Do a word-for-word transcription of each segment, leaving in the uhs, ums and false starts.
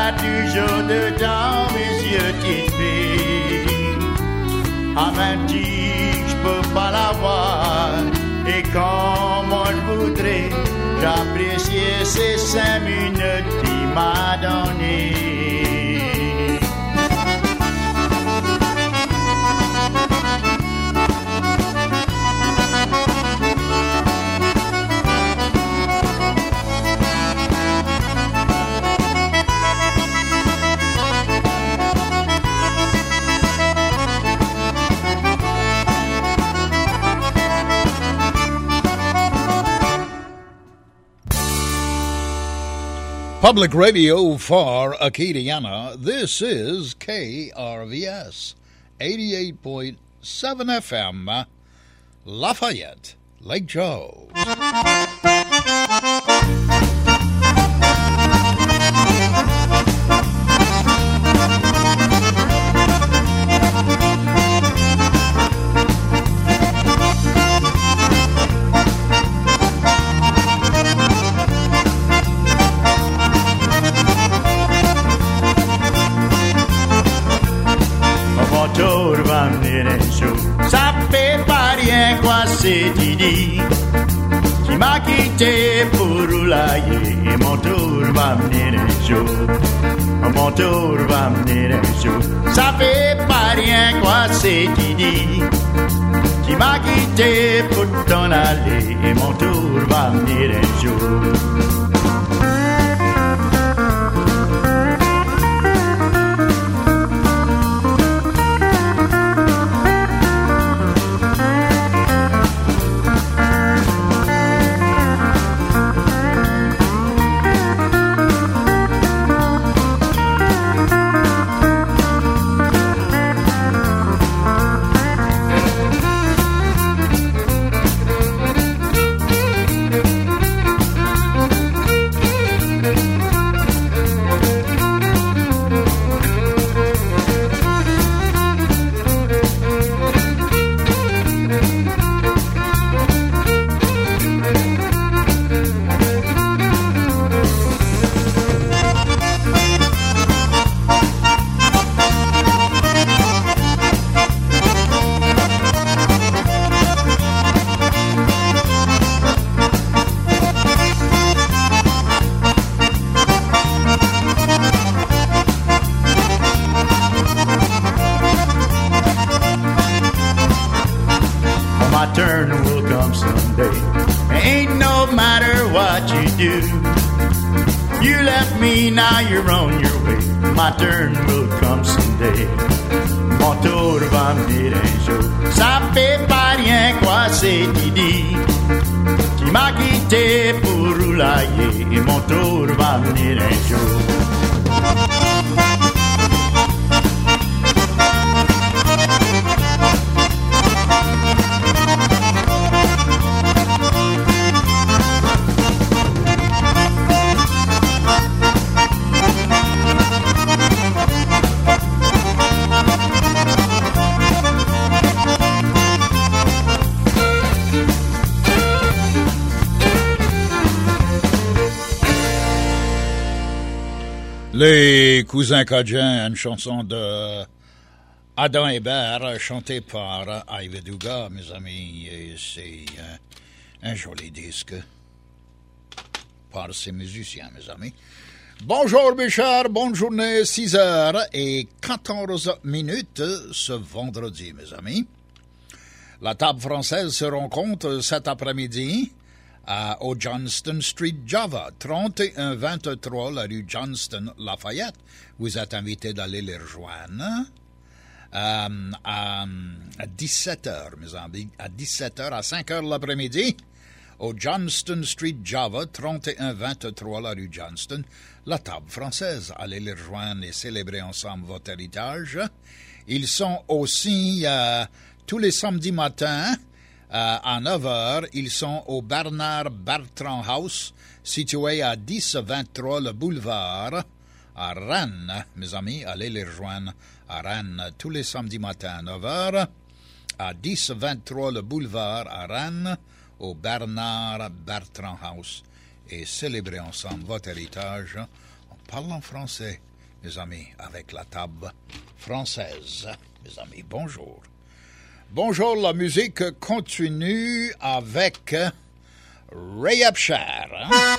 a toujours dedans mes yeux qui fille. À vingt ans, je peux pas la voir. Et comme moi je voudrais, j'apprécie ces cinq minutes qu'il m'a donné. Public Radio for Acadiana, this is K R V S, eighty-eight point seven F M, Lafayette, Lake Joe. Ça fait pas rien quoi c'est Didi qui m'a quitté pour roulailler. Et mon tour va venir un jour, mon tour va venir un jour. Ça fait pas rien quoi c'est Didi qui m'a quitté pour t'en aller. Et mon tour va venir un jour. Now you're on your way. My turn will come someday. Mon tour va venir un jour. Ça fait pas rien quoi c'est Didi qui m'a quitté pour roulailler. Et mon tour va venir un jour. Les Cousins Cajuns, une chanson de Adam Hébert, chantée par Ivy Dugas, mes amis, et c'est un, un joli disque par ces musiciens, mes amis. Bonjour, mes chers, bonne journée, six heures et quatorze minutes ce vendredi, mes amis. La table française se rencontre cet après-midi à, au Johnston Street Java, trente et un vingt-trois, la rue Johnston, Lafayette. Vous êtes invités d'aller les rejoindre euh, à, à dix-sept heures, mes amis, à dix-sept heures, à cinq heures l'après-midi, au Johnston Street Java, trente et un vingt-trois, la rue Johnston, la table française. Allez les rejoindre et célébrer ensemble votre héritage. Ils sont aussi euh, tous les samedis matins, Euh, à neuf heures, ils sont au Bernard Bertrand House, situé à dix vingt-trois le boulevard, à Rennes. Mes amis, allez les rejoindre à Rennes tous les samedis matins à neuf heures, à dix vingt-trois le boulevard, à Rennes, au Bernard Bertrand House, et célébrer ensemble votre héritage en parlant français. mes amis, avec la table française. Mes amis, bonjour. Bonjour, la musique continue avec Ray Abshar. Hein?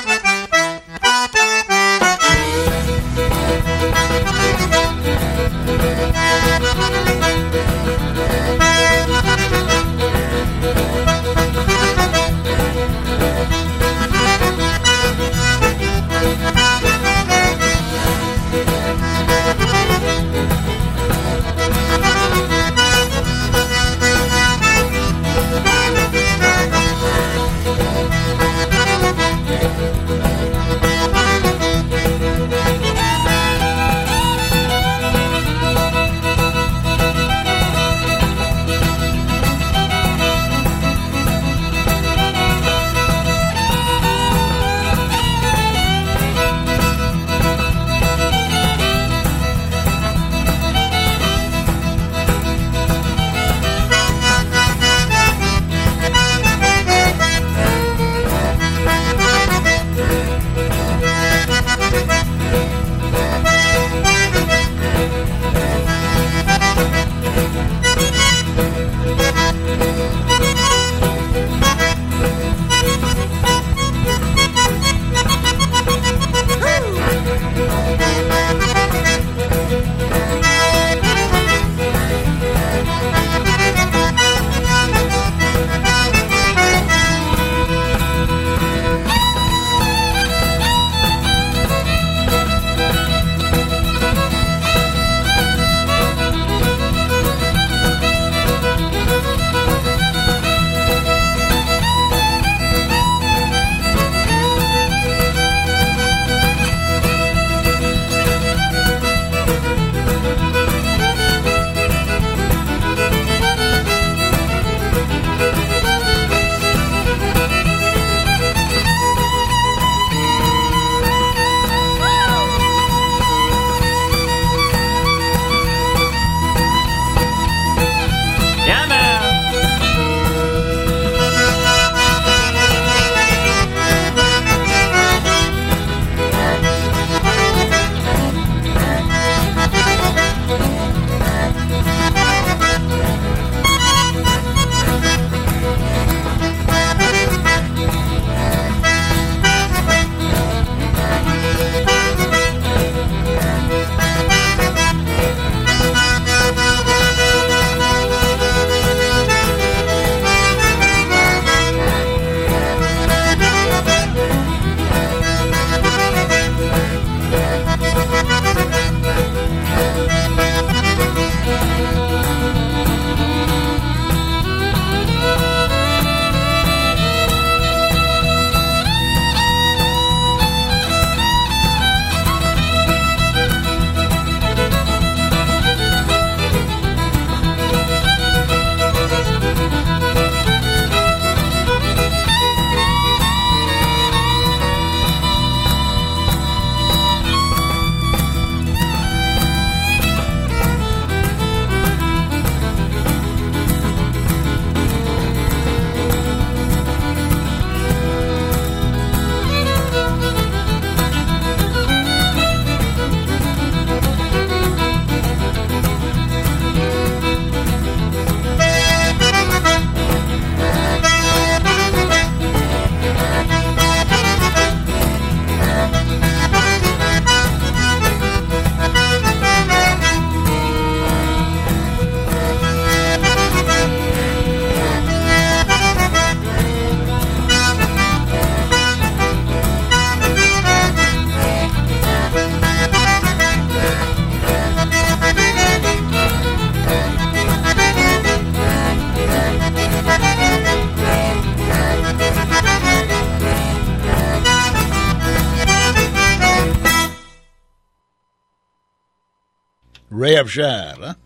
Ray Abshar. Hein?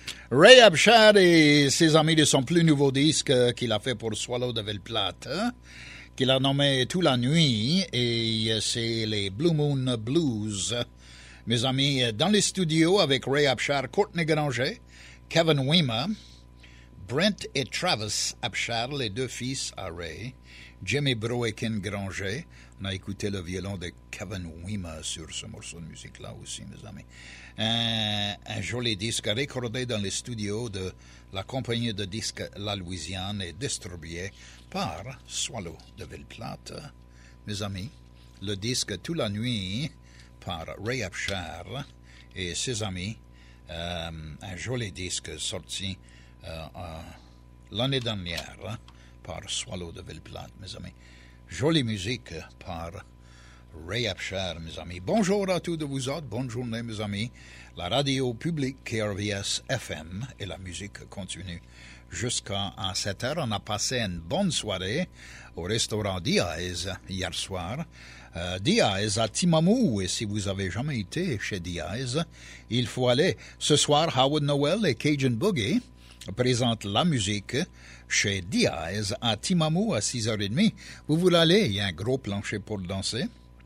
Ray Abshar et ses amis de son plus nouveau disque qu'il a fait pour Swallow de Ville-Plate, hein? Qu'il a nommé Toute la nuit, et c'est les Blue Moon Blues. Mes amis, dans les studios avec Ray Abshar, Courtney Granger, Kevin Weemer, Brent et Travis Abshar, les deux fils à Ray, Jimmy Broekin Granger. On a écouté le violon de Kevin Wima sur ce morceau de musique-là aussi, mes amis. Un, un joli disque recordé dans les studios de la compagnie de disques La Louisiane et distribué par Swallow de Ville-Plate. Mes amis, le disque Toute la nuit par Ray Abshar et ses amis. Euh, un joli disque sorti euh, euh, l'année dernière hein, par Swallow de Ville-Plate, mes amis. Jolie musique par Ray Abshar, mes amis. Bonjour à tous de vous autres, bonne journée, mes amis. La radio publique K R V S F M et la musique continue jusqu'à sept heures. On a passé une bonne soirée au restaurant Diaz hier soir. Uh, Diaz à Timamou, et si vous avez jamais été chez Diaz, il faut aller. Ce soir, Howard Noel et Cajun Boogie présentent la musique chez Diaz à Timamou à six heures trente. Vous voulez aller, il y a un gros plancher pour danser.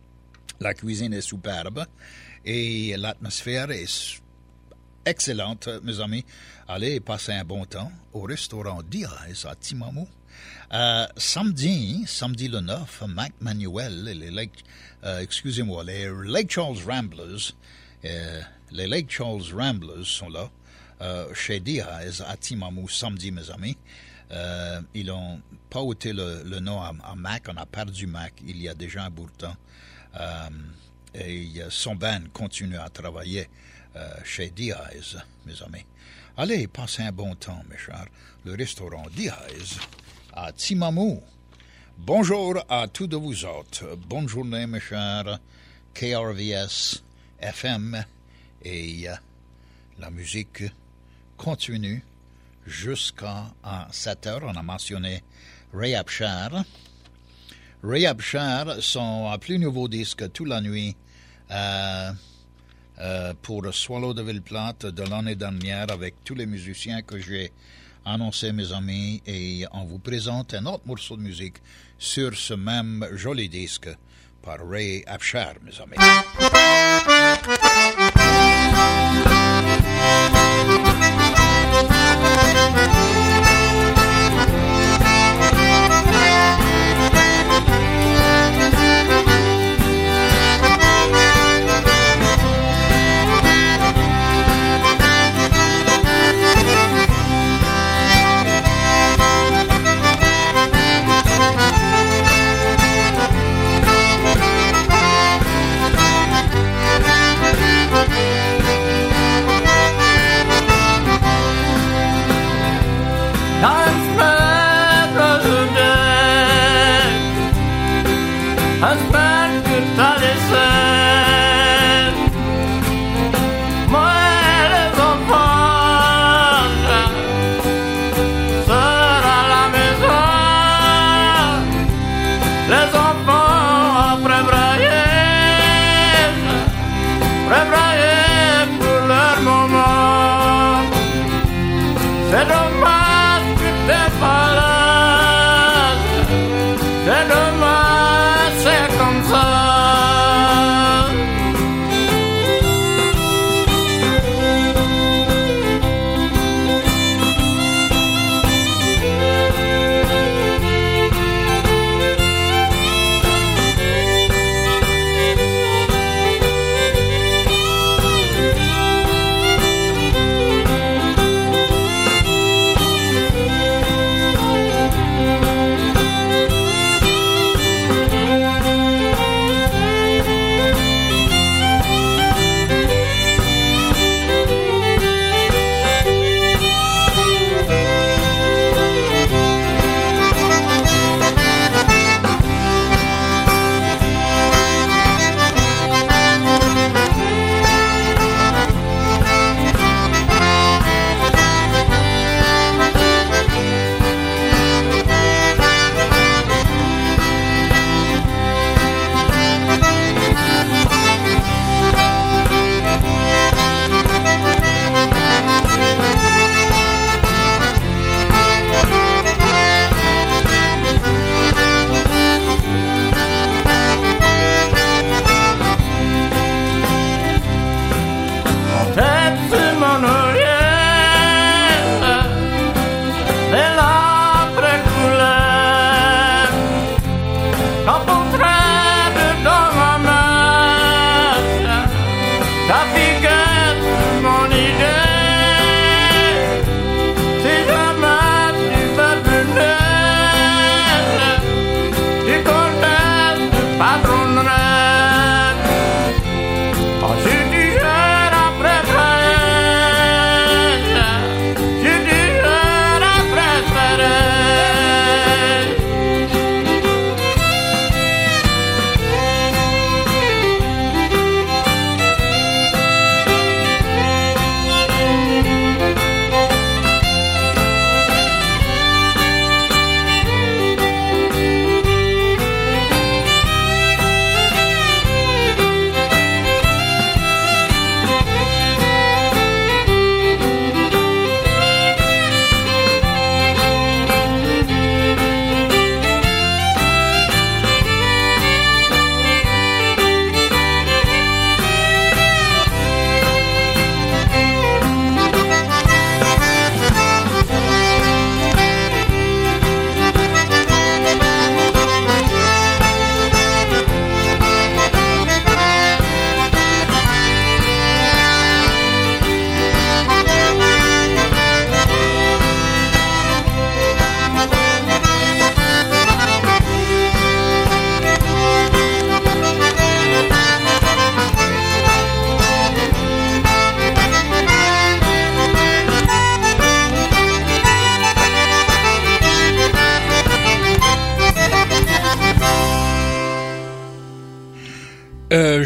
La cuisine est superbe et l'atmosphère est excellente, mes amis. Allez passer un bon temps au restaurant Diaz à Timamou. Euh, samedi, samedi le neuf, Mac Manuel et les Lake, euh, excusez-moi, les Lake Charles Ramblers, euh, les Lake Charles Ramblers sont là, euh, chez Diaz à Timamou samedi, mes amis. Euh, ils n'ont pas ôté le, le nom à, à Mac, on a perdu Mac il y a déjà un bout de temps. Euh, et son band continue à travailler euh, chez Diaz, mes amis. Allez, passez un bon temps, mes chers. Le restaurant Diaz à Timamou. Bonjour à tous de vous autres. Bonne journée, mes chers. K R V S F M et euh, la musique continue jusqu'à sept heures. On a mentionné Ray Abshar. Ray Abshar, son plus nouveau disque, Toute la nuit, euh, euh, pour Swallow de Ville-Plate de l'année dernière, avec tous les musiciens que j'ai annoncés, mes amis, et on vous présente un autre morceau de musique sur ce même joli disque par Ray Abshar, mes amis. Thank you.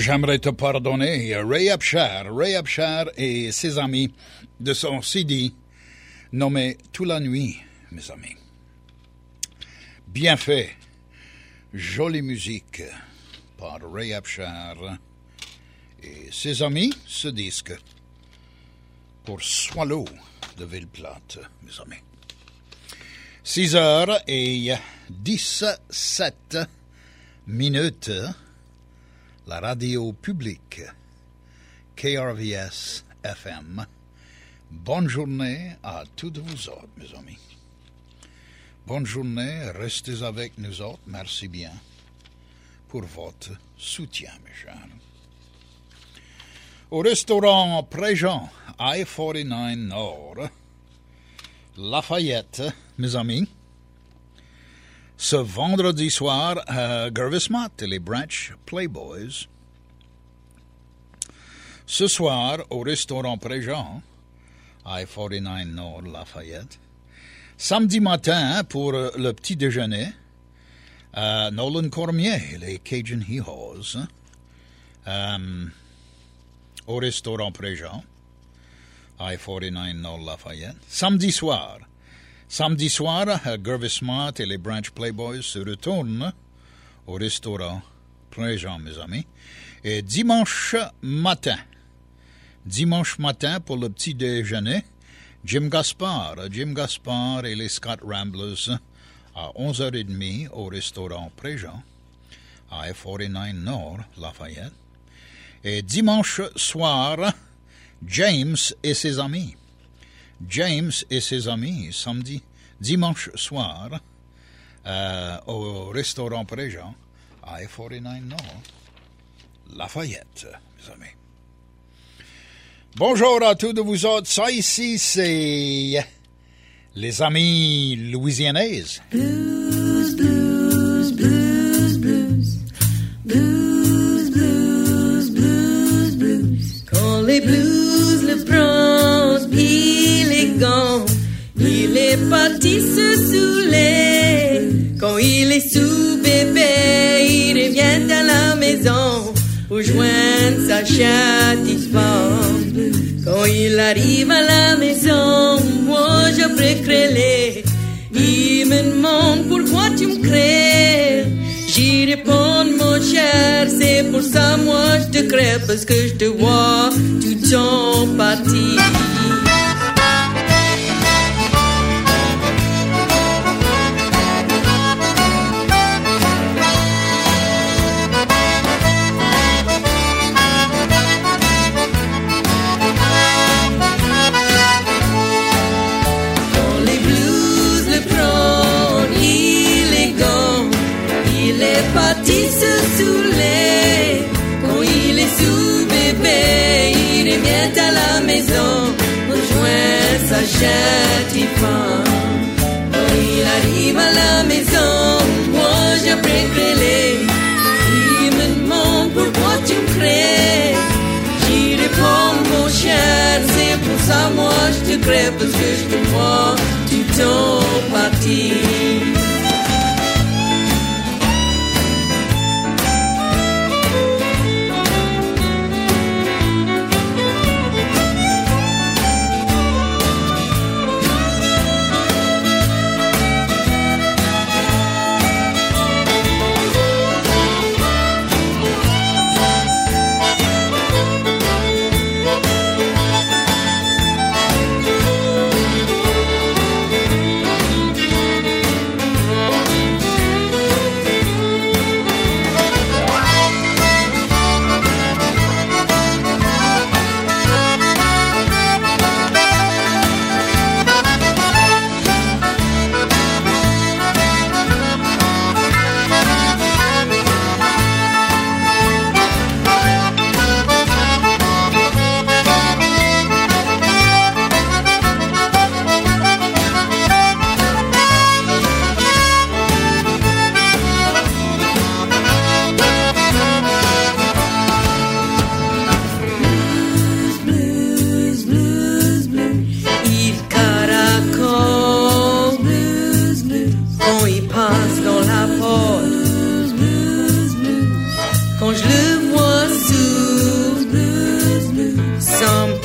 j'aimerais te pardonner, Ray Abshar, Ray Abshar et ses amis de son C D nommé Toute la nuit, mes amis. Bien fait, jolie musique par Ray Abshar et ses amis, ce disque pour Swallow de Ville-Plate, mes amis. six heures et dix-sept minutes, la radio publique K R V S F M. Bonne journée à toutes vous autres, mes amis. Bonne journée, restez avec nous autres. Merci bien pour votre soutien, mes chers. Au restaurant Préjean, I quarante-neuf Nord, Lafayette, mes amis, ce vendredi soir, euh, Gervis Mott et les Branch Playboys. Ce soir, au restaurant Préjean, I quarante-neuf Nord, Lafayette. Samedi matin, pour euh, le petit déjeuner, euh, Nolan Cormier et les Cajun Hee-Haws, euh, au restaurant Préjean, I quarante-neuf Nord, Lafayette. Samedi soir, Samedi soir, uh, Gervis Mott et les Branch Playboys se retournent au restaurant Préjean, mes amis. Et dimanche matin, dimanche matin pour le petit déjeuner, Jim Gaspard, Jim Gaspard et les Scott Ramblers à onze heures trente au restaurant Préjean, I quarante-neuf Nord, Lafayette. Et dimanche soir, James et ses amis. James et ses amis, samedi, dimanche soir, euh, au restaurant Préjean, I quarante-neuf Nord, Lafayette, mes amis. Bonjour à tous de vous autres. Ça ici, c'est les amis louisianaises. Blues, blues, blues, blues. Blues, blues, blues, blues. Quand les blues le prennent, il est gone. Il est parti se saouler. Quand il est sous bébé, il revient à la maison pour joindre sa satisfaction. Quand il arrive à la maison, moi je précrélé. Il me demande pourquoi tu me crées. J'y réponds, mon cher, c'est pour ça moi je te crée, parce que je te vois tout le temps partir. Parti se saouler. Quand il est sous bébé, il revient à la maison rejoindre sa chère femme. Quand il arrive à la maison, moi j'apprécie. Il me demande pourquoi tu me crées. J'y réponds, mon cher, c'est pour ça moi je te crée, parce que je te vois tout le temps partir.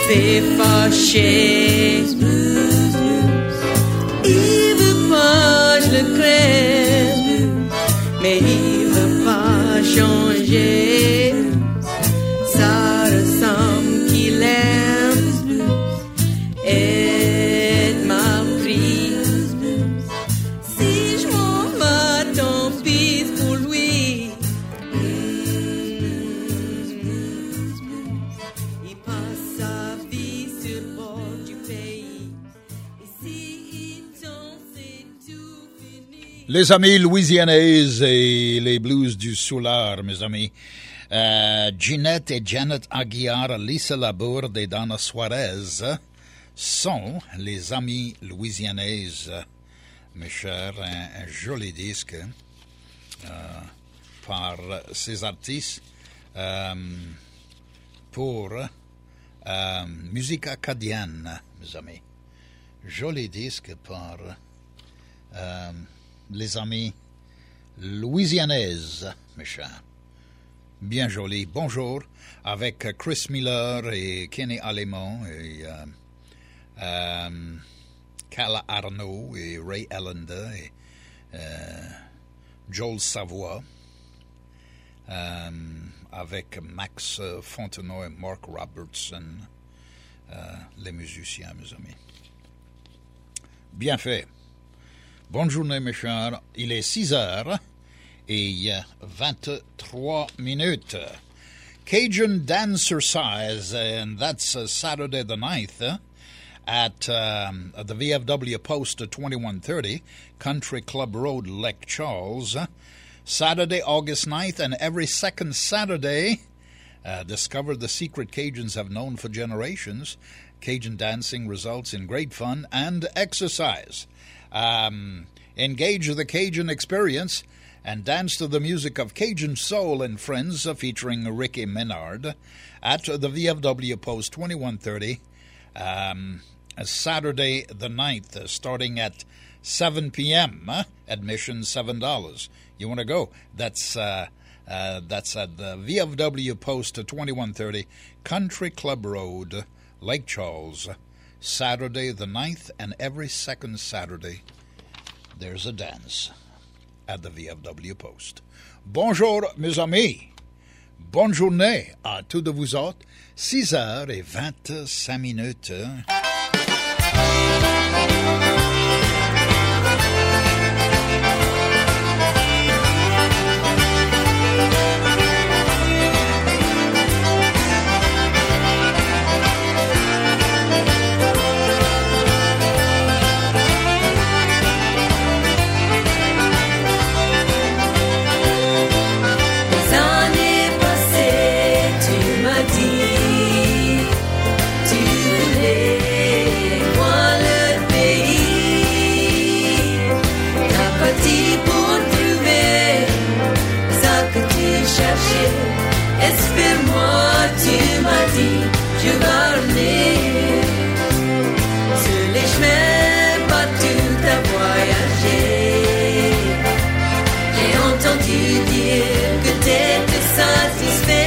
s'est fâché. Il veut pas, je le crève, mais il veut pas changer. Ça ressemble qu'il aime être mal pris. Si je m'en vais, tant pis pour lui. Il passe sa vie sur le bord du pays. Et si il tombe, c'est tout fini. Les amis louisianaises et les blues du soulard, mes amis. Euh, Ginette et Janet Aguiar, Lisa Labourde et Donna Suarez sont les amis louisianaises, mes chers. Un, un joli disque euh, par ces artistes euh, pour euh, musique acadienne, mes amis. Joli disque par euh, les amis louisianaises, mes chers. Bien joli. Bonjour avec Chris Miller et Kenny Alemont et euh, euh, Carla Arnaud et Ray Allender et euh, Joel Savoie euh, avec Max Fontenot et Mark Robertson, euh, les musiciens, mes amis. Bien fait. Bonne journée, mes chers. Il est six heures. Et vingt-trois minutes. Cajun Dancercise, and that's uh, Saturday the ninth uh, at, um, at the V F W Post twenty-one thirty, Country Club Road, Lake Charles. Saturday, August ninth, and every second Saturday, uh, discover the secret Cajuns have known for generations. Cajun dancing results in great fun and exercise. Um, engage the Cajun experience and dance to the music of Cajun Soul and Friends uh, featuring Ricky Menard at the V F W Post twenty-one thirty, um, Saturday the ninth, uh, starting at seven p.m. Uh, admission seven dollars. You want to go? That's uh, uh, that's at the V F W Post twenty-one thirty, Country Club Road, Lake Charles, Saturday the ninth, and every second Saturday there's a dance at the V F W Post. Bonjour, mes amis. Bonne journée à tous de vous autres. six heures et vingt-cinq minutes. Espère-moi, tu m'as dit, je vais revenir sur les chemins battus à voyager. J'ai entendu dire que t'étais satisfait.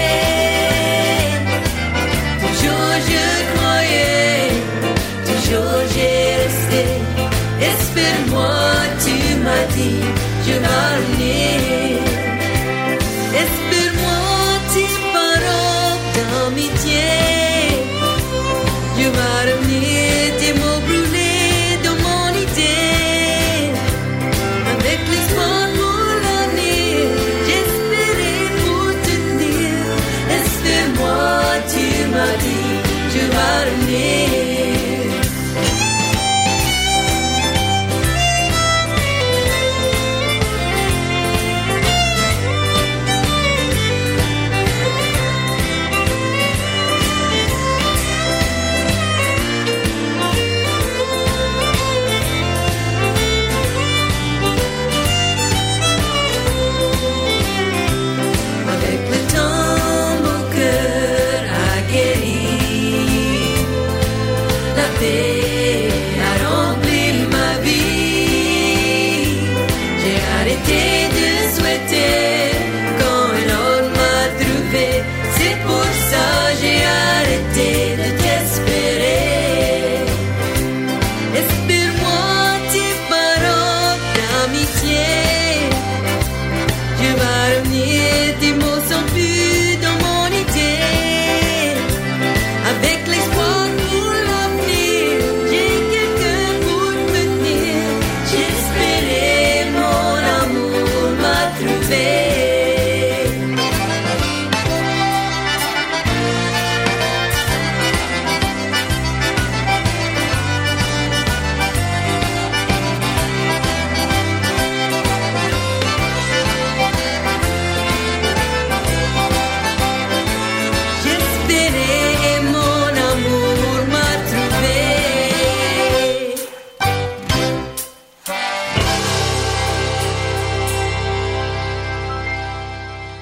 Toujours je croyais, toujours j'ai resté. Espère-moi, tu m'as dit, je vais revenir. Espère-moi tes paroles d'amitié. Je vais revenir, tes mots brûlés dans mon idée. Avec l'espoir pour l'avenir, j'espérais pour te dire. Espère-moi, tu m'as dit, je vais revenir.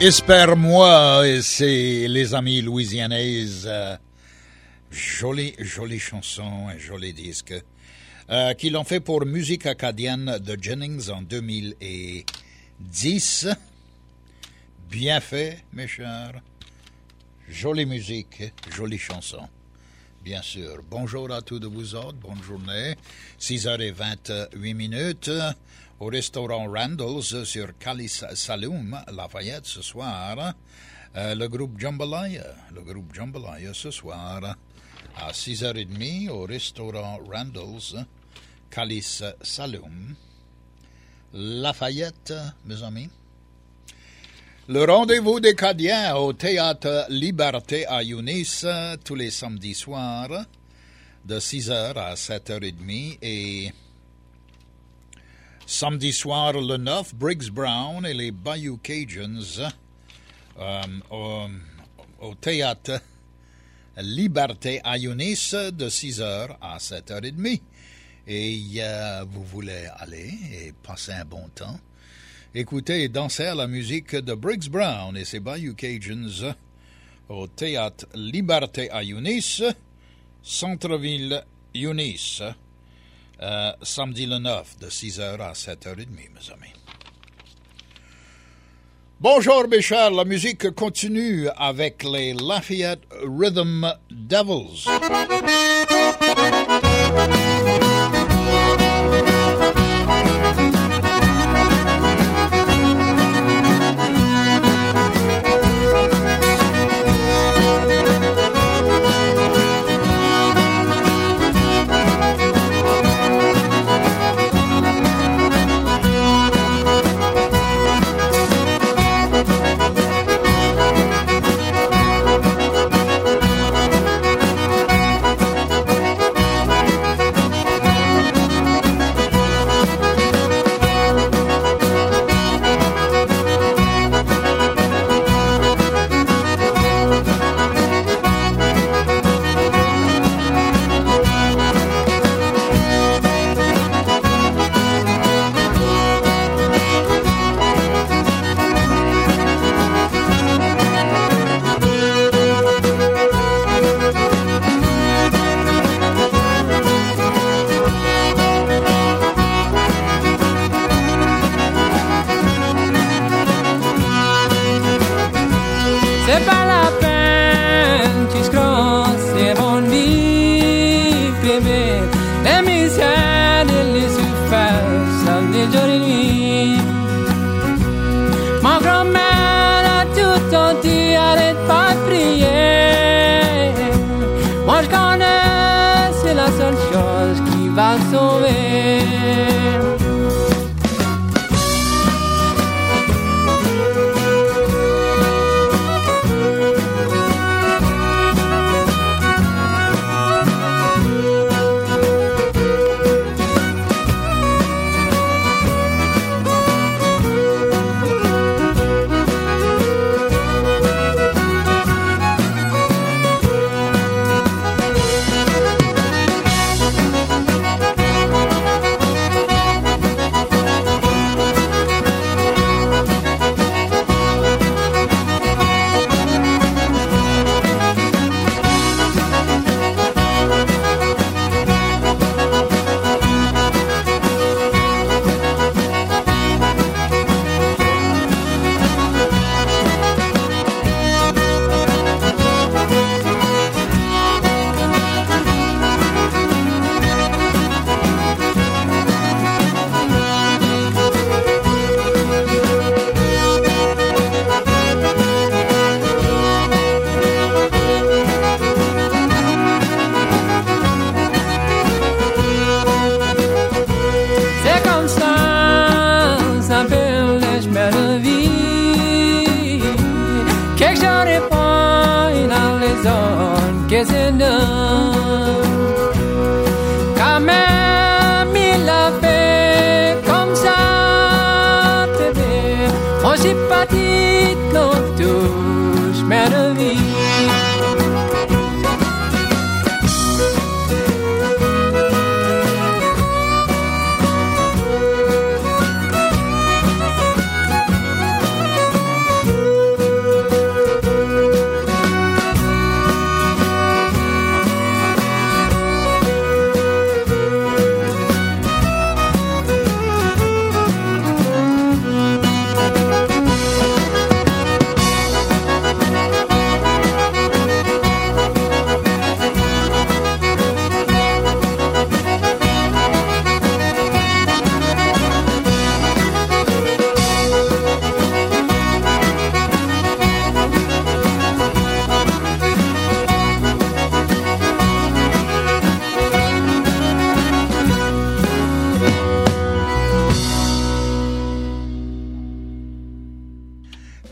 Espère-moi, c'est les amis louisianaises. Euh, jolie, jolie chanson, un joli disque. Euh, qui l'ont fait pour Musique acadienne de Jennings en deux mille dix. Bien fait, mes chers. Jolie musique, jolie chanson. Bien sûr. Bonjour à tous de vous autres, bonne journée. six heures vingt-huit minutes. Au restaurant Randall's sur Calice Saloum, Lafayette, ce soir. Euh, le groupe Jambalaya, le groupe Jambalaya ce soir à six heures trente au restaurant Randall's, Calice Saloum, Lafayette, mes amis. Le rendez-vous des Cadiens au Théâtre Liberté à Younis tous les samedis soirs de six heures à sept heures trente et samedi soir, le neuf, Briggs Brown et les Bayou Cajuns euh, au, au Théâtre Liberté à Younis de six heures à sept heures trente. Et euh, vous voulez aller et passer un bon temps, écoutez et danser à la musique de Briggs Brown et ses Bayou Cajuns au Théâtre Liberté à Younis, Centre-Ville Younis. Euh, samedi le neuf, de six heures à sept heures trente, mes amis. Bonjour, mes chers. La musique continue avec les Lafayette Rhythm Devils.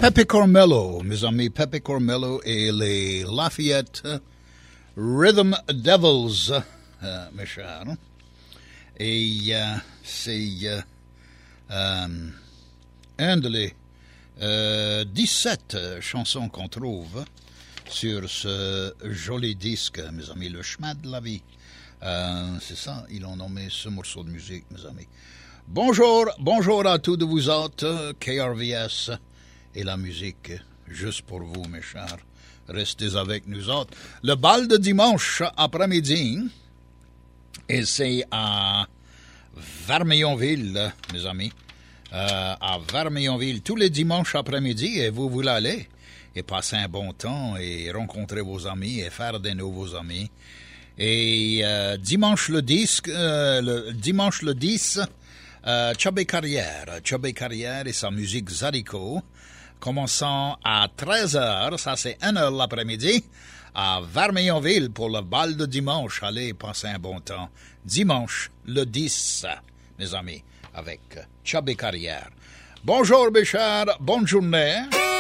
Pepe Carmelo, mes amis, Pepe Carmelo et les Lafayette Rhythm Devils, euh, mes chers. Et euh, c'est euh, euh, un de les euh, dix-sept chansons qu'on trouve sur ce joli disque, mes amis, Le chemin de la vie. Euh, c'est ça, ils ont nommé ce morceau de musique, mes amis. Bonjour, bonjour à tous de vous autres, K R V S et la musique, juste pour vous, mes chers. Restez avec nous autres. Le bal de dimanche après-midi, et c'est à Vermillonville, mes amis. Euh, à Vermillonville, tous les dimanches après-midi, et vous voulez aller et passer un bon temps et rencontrer vos amis et faire des nouveaux amis. Et euh, dimanche le dix, euh, le dimanche le dix, euh, Chubby Carrière, Chubby Carrière et sa musique Zarico, commençant à treize heures, ça c'est une heure l'après-midi, à Vermillonville pour le bal de dimanche. Allez passer un bon temps. Dimanche le dix, mes amis, avec Chubby Carrière. Bonjour mes chers, bonne journée.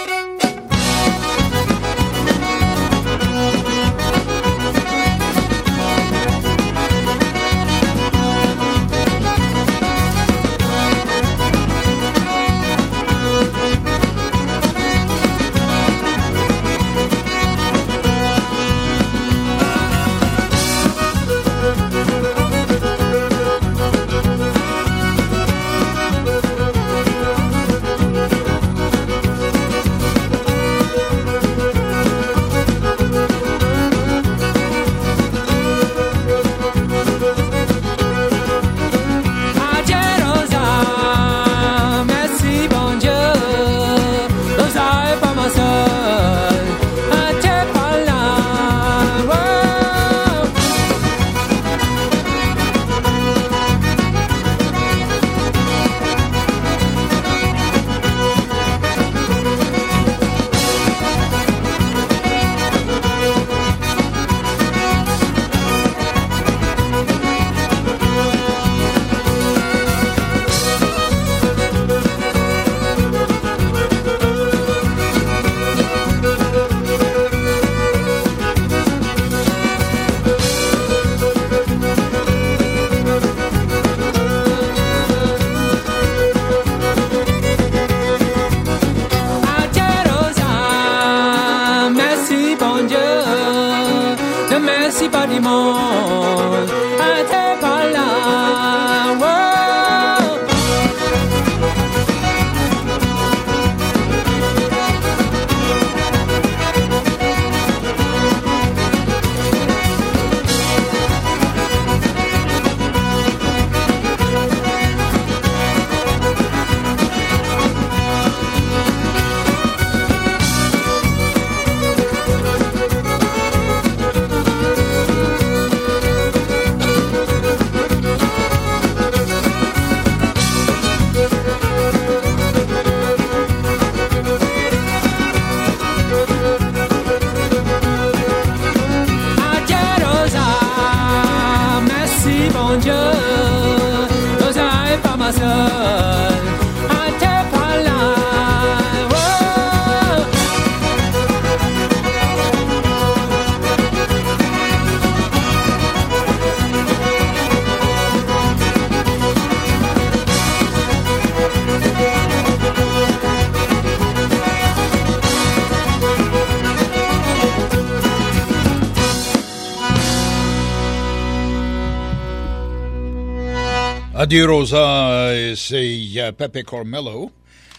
Adieu Rosa, c'est uh, Pepe Carmelo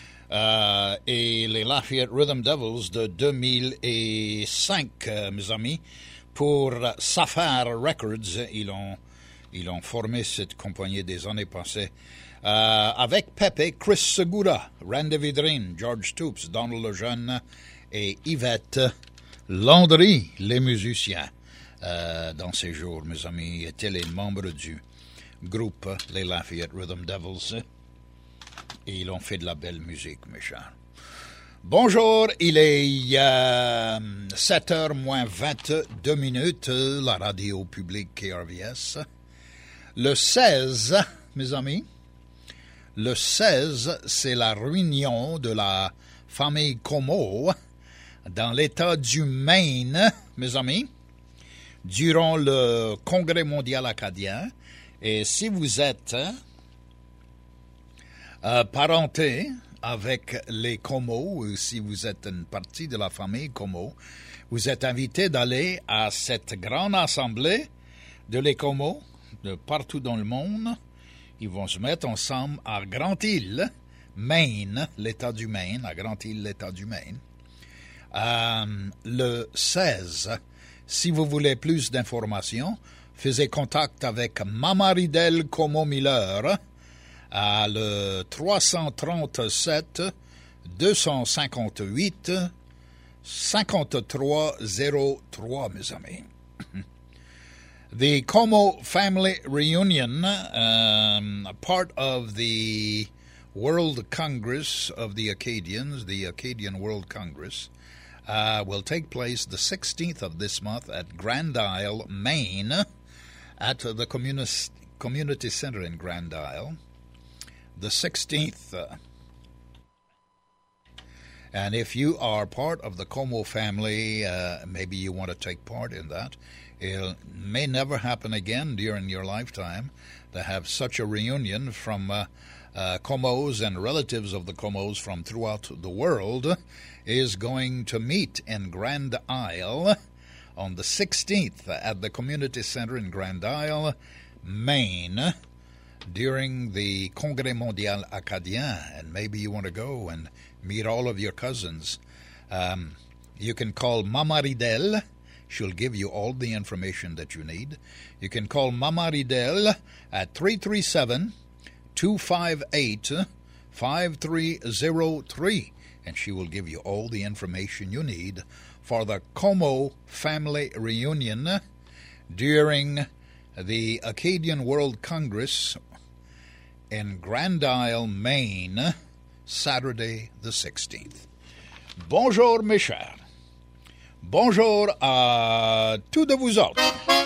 euh, et les Lafayette Rhythm Devils de deux mille cinq, euh, mes amis, pour Safar Records. Ils ont, ils ont formé cette compagnie des années passées euh, avec Pepe, Chris Segura, Randy Vidrine, George Stoops, Donald Lejeune et Yvette Landry, les musiciens. Euh, dans ces jours, mes amis, étaient les membres du groupe les Lafayette Rhythm Devils et ils ont fait de la belle musique, mes chers. Bonjour, il est euh, sept heures moins vingt-deux minutes, la radio publique K R V S. Le seize, mes amis, le seize, c'est la réunion de la famille Como dans l'État du Maine, mes amis, durant le Congrès mondial acadien. Et si vous êtes euh, parenté avec les Como, ou si vous êtes une partie de la famille Como, vous êtes invité d'aller à cette grande assemblée de les Como, de partout dans le monde. Ils vont se mettre ensemble à Grand-Île, Maine, l'État du Maine, à Grand-Île, l'État du Maine, euh, le seize. Si vous voulez plus d'informations, faites contact avec Mama Ridel Como Miller à le trois cent trente-sept deux cent cinquante-huit cinquante-trois zéro trois, mes amis. The Como Family Reunion, um, part of the World Congress of the Acadians, the Acadian World Congress, uh, will take place the sixteenth of this month at Grand Isle, Maine, at the Communist, Community Center in Grand Isle. The sixteenth. Uh, and if you are part of the Como family, uh, maybe you want to take part in that. It may never happen again during your lifetime to have such a reunion from uh, uh, Comos and relatives of the Comos from throughout the world is going to meet in Grand Isle on the sixteenth at the Community Center in Grand Isle, Maine, during the Congrès Mondial Acadien. And maybe you want to go and meet all of your cousins. Um, you can call Mama Ridel. She'll give you all the information that you need. You can call Mama Ridel at three three seven, two five eight, five three zero three, and she will give you all the information you need for the Como Family Reunion during the Acadian World Congress in Grand Isle, Maine, Saturday the sixteenth. Bonjour, mes chers. Bonjour à tous de vous autres.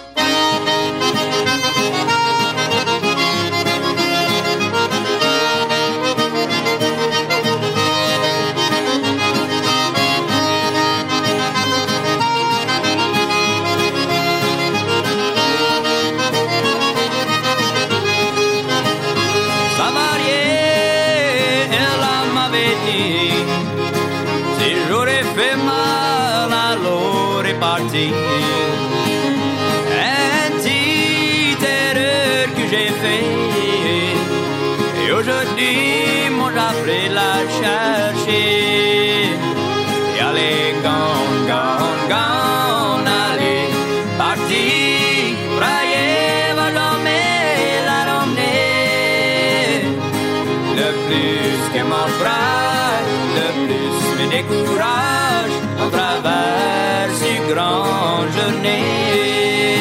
Un petit erreur que j'ai fait et aujourd'hui moi j'appelé la chercher et allez gone, gone, gone, allez parti, brailler va jamais la ramener. Le plus que m'embrasse, le plus me décourage au travers si grande journée.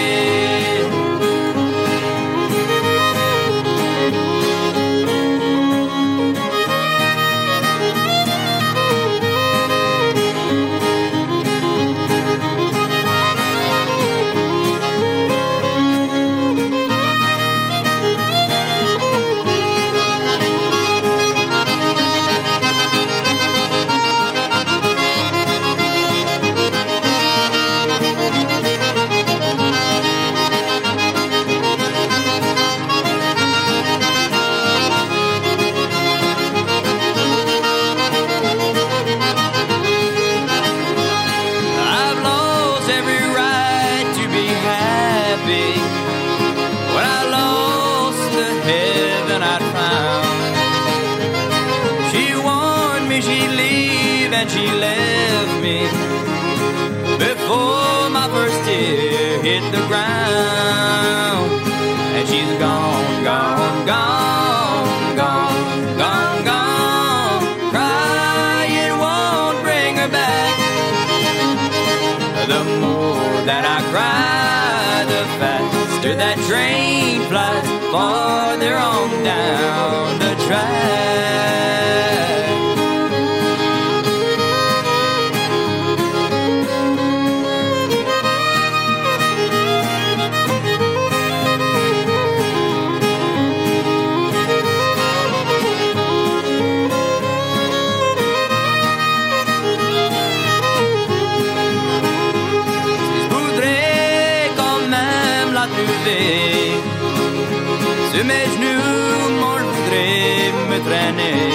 She left me before my first tear hit the ground. And she's gone, gone, gone, gone, gone, gone. Crying won't bring her back. The more that I cry, the faster that train flies farther on down the track. pas trouver. Sur mes genoux, moi je voudrais me traîner.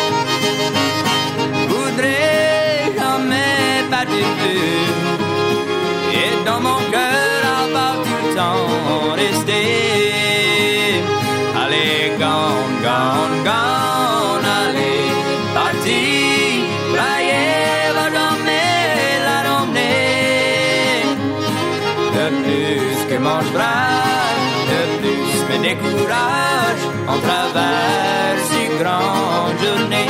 Je voudrais jamais partir plus. Et dans mon cœur, elle va tout le temps rester. Allez, gone, gone, gone, allez, parti. Brailler va jamais la ramener. De plus que mon bras, de plus me décourage en travers si grande journée.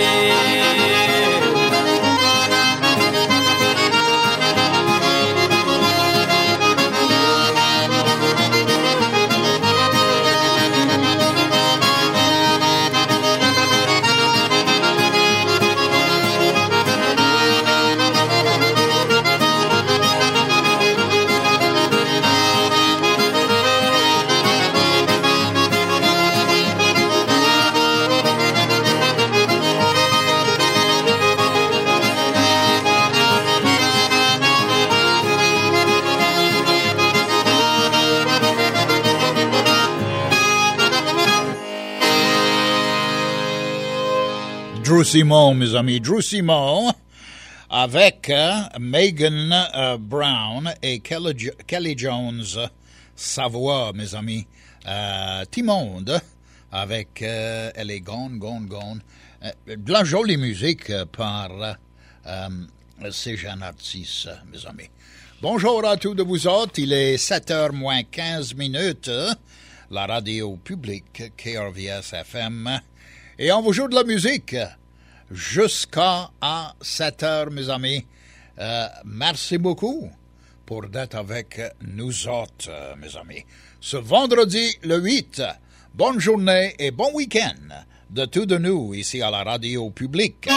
Drew Simon, mes amis, Drew Simon, avec euh, Megan euh, Brown et Kelly, Kelly Jones, sa voix, mes amis, euh, Timonde, avec euh, Elle est gone, gone, gone, euh, de la jolie musique par euh, ces jeunes artistes, mes amis. Bonjour à tous de vous autres, il est sept heures moins quinze minutes, la radio publique K R V S F M, et on vous joue de la musique jusqu'à sept heures, mes amis. Euh, merci beaucoup pour d'être avec nous autres, mes amis. Ce vendredi, le huit, bonne journée et bon week-end de tous de nous ici à la radio publique.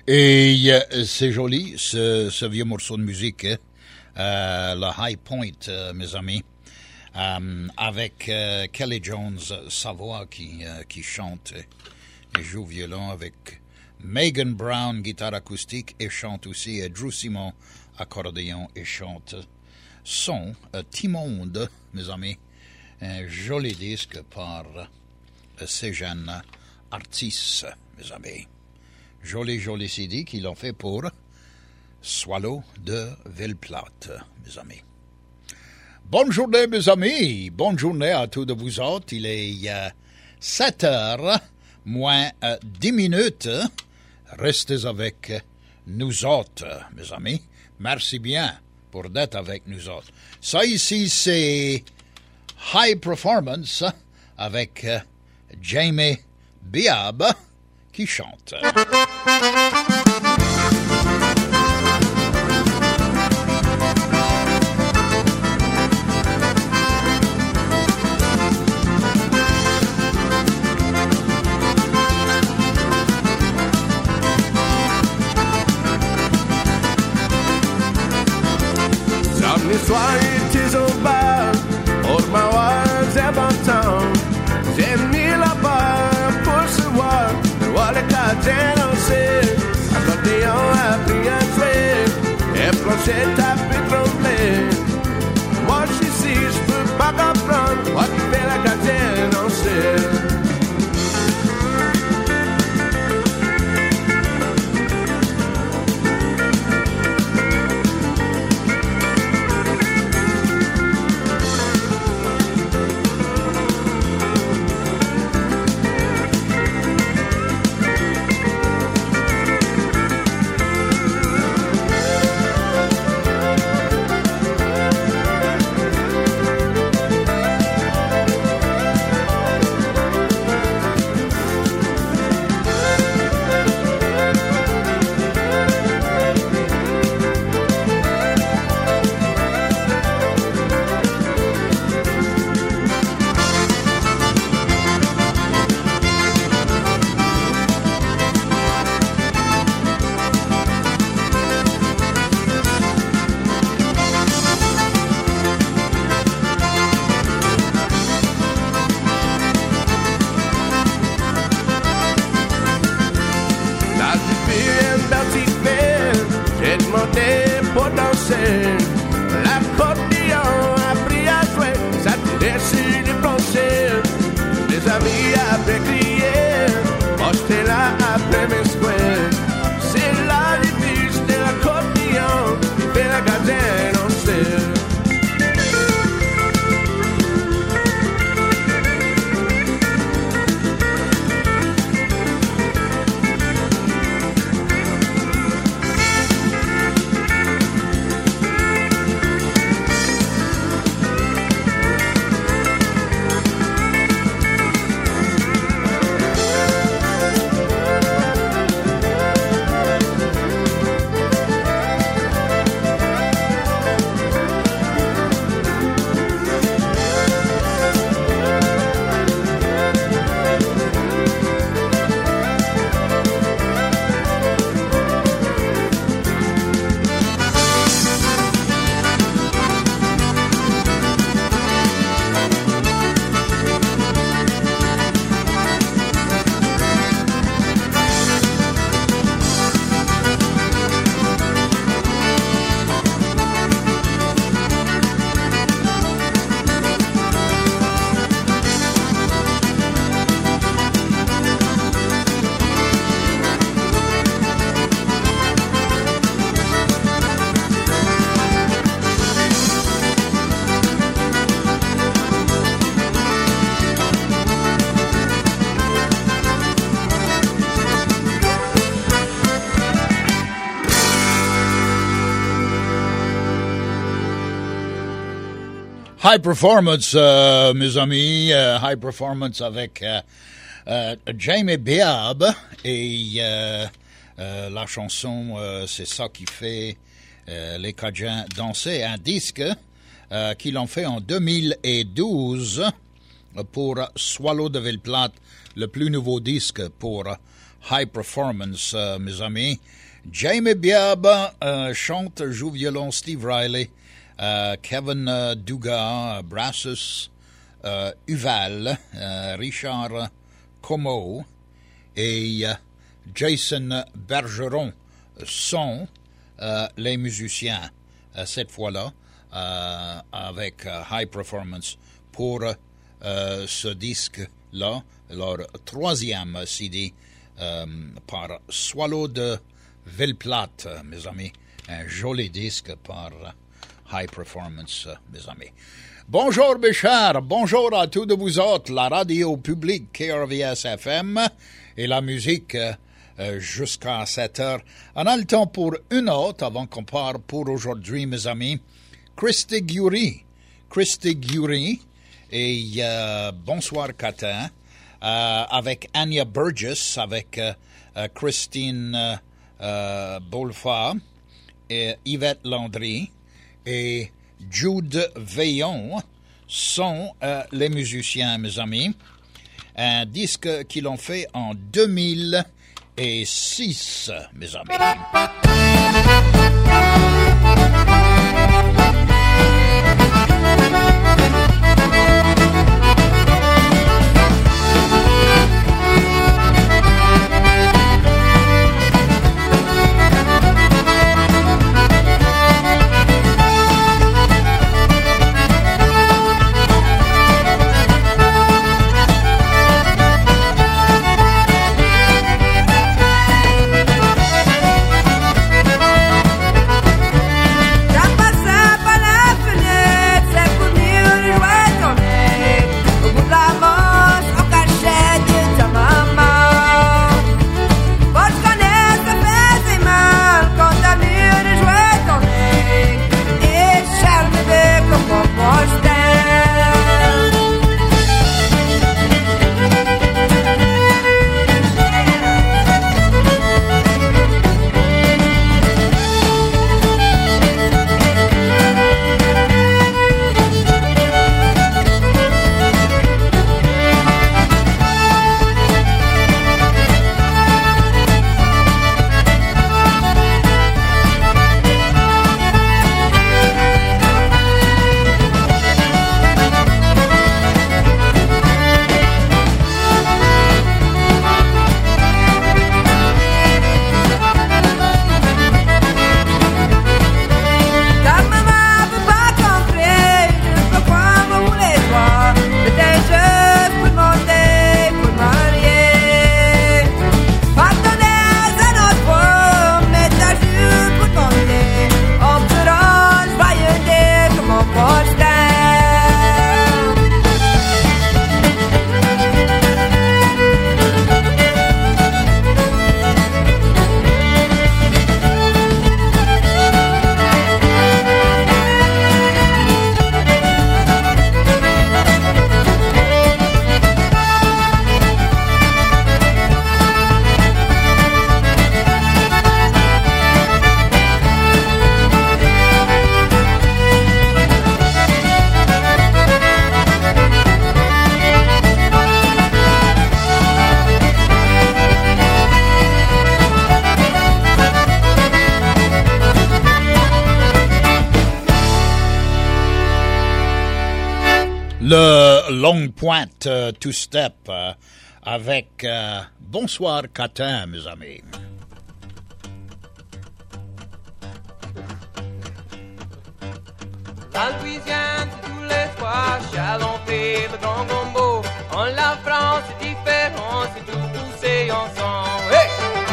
Et euh, c'est joli, ce, ce vieux morceau de musique, hein? euh, le High Point, euh, mes amis, euh, avec euh, Kelly Jones, sa voix qui, euh, qui chante et joue violon, avec Megan Brown, guitare acoustique, et chante aussi, et Drew Simon, accordéon, et chante. Son euh, Timonde, mes amis, un joli disque par euh, ces jeunes artistes, mes amis. Joli, joli C D qu'ils ont fait pour Swallow de Ville-Plate, mes amis. Bonne journée, mes amis. Bonne journée à tous de vous autres. Il est euh, sept heures, moins euh, dix minutes. Restez avec nous autres, mes amis. Merci bien pour d'être avec nous autres. Ça ici, c'est High Performance avec euh, Jamie Biab qui chante. Some soir it is over, all my words have on town. J'ai mis la barre pour se voir, voir les cadets danser. Accordéon appris à jouer, et plancher tapé trembler. Moi ici, je peux pas comprendre, moi qui fais la cadette danser. High Performance, euh, mes amis, euh, High Performance avec euh, euh, Jamie Biab et euh, euh, la chanson, euh, c'est ça qui fait euh, les Cajuns danser, un disque euh, qu'ils ont fait en deux mille douze pour Swallow de Ville-Plate, le plus nouveau disque pour High Performance, euh, mes amis. Jamie Biab euh, chante, joue violon, Steve Riley, euh, Kevin euh, Dugas, Brassus, euh, Uval, euh, Richard Como et euh, Jason Bergeron sont euh, les musiciens euh, cette fois-là euh, avec euh, High Performance pour euh, ce disque-là, leur troisième C D euh, par Swallow de Villeplate, mes amis. Un joli disque par High Performance, mes amis. Bonjour, mes chers. Bonjour à tous de vous autres. La radio publique K R V S F M et la musique euh, jusqu'à sept heures. On a le temps pour une autre avant qu'on parte pour aujourd'hui, mes amis. Christy Gury. Christy Gury et euh, Bonsoir Catin euh, avec Anya Burgess, avec euh, euh, Christine euh, Euh, Bolfa, et Yvette Landry et Jude Veillon sont euh, les musiciens, mes amis. Un disque qu'ils ont fait en deux mille six, mes amis. Le Long Point euh, Two Step euh, avec euh, Bonsoir Catin, mes amis. La Louisiane, c'est tous les soirs, chalenté, le grand gombo. En la France, c'est différent, c'est tout poussé ensemble. Hey!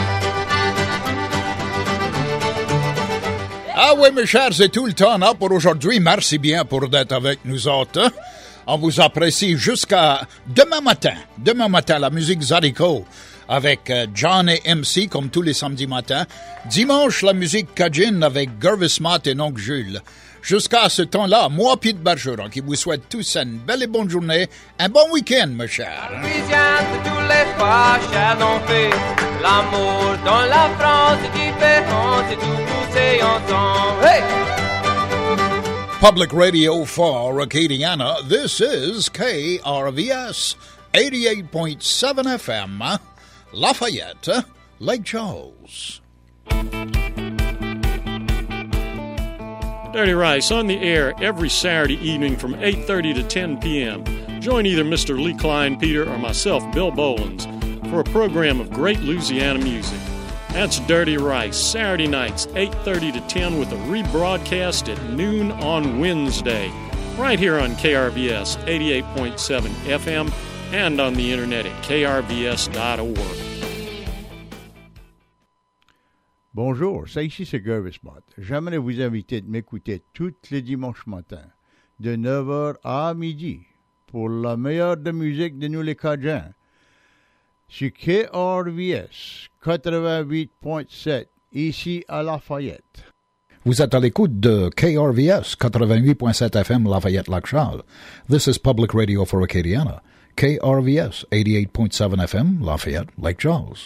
Ah oui, mes chers, c'est tout le temps là pour aujourd'hui. Merci bien pour d'être avec nous autres. On vous apprécie jusqu'à demain matin. Demain matin, la musique Zydeco avec euh, John et M C, comme tous les samedis matins. Dimanche, la musique Cajun avec Gervis Matt et Oncle Jules. Jusqu'à ce temps-là, moi, Pete Bergeron, qui vous souhaite tous une belle et bonne journée, un bon week-end, mes chers. Louisiane, c'est tous les soirs, chalenté. L'amour dans la France est différent, c'est tout poussé ensemble. Hey! Public Radio for Acadiana, this is K R V S eighty-eight point seven F M, Lafayette, Lake Charles. Dirty Rice on the air every Saturday evening from eight thirty to ten p.m. Join either Mister Lee Klein Peter or myself, Bill Bolins, for a program of great Louisiana music. That's Dirty Rice, Saturday nights, eight thirty to ten, with a rebroadcast at noon on Wednesday, right here on K R V S eighty-eight point seven F M and on the internet at k r v s dot org. Bonjour, c'est ici c'est Gervis Mott. J'aimerais vous inviter de m'écouter tous les dimanches matins, de neuf heures à midi, pour la meilleure de musique de nous les Cajuns, sur K R V S quatre-vingt-huit point sept, ici à Lafayette. Vous êtes à l'écoute de K R V S quatre-vingt-huit point sept F M Lafayette Lac Charles. This is Public Radio for Acadiana. K R V S eighty-eight point seven F M Lafayette Lake Charles.